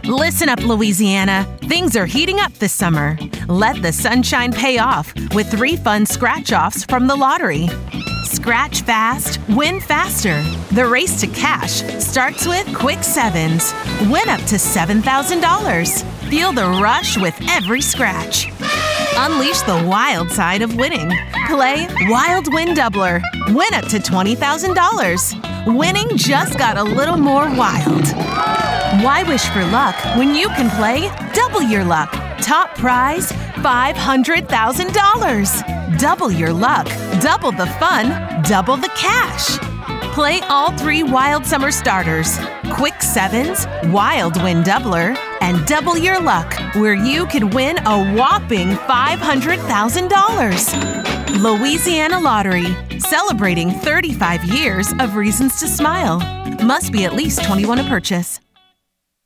Listen up, Louisiana. Things are heating up this summer. Let the sunshine pay off with 3 fun scratch-offs from the lottery. Scratch fast, win faster. The race to cash starts with Quick Sevens. Win up to $7,000. Feel the rush with every scratch. Unleash the wild side of winning. Play Wild Win Doubler. Win up to $20,000. Winning just got a little more wild. Why wish for luck when you can play Double Your Luck? Top prize, $500,000. Double your luck, double the fun, double the cash. Play all 3 Wild Summer starters, Quick Sevens, Wild Win Doubler, and Double Your Luck, where you could win a whopping $500,000. Louisiana Lottery, celebrating 35 years of reasons to smile. Must be at least 21 to purchase.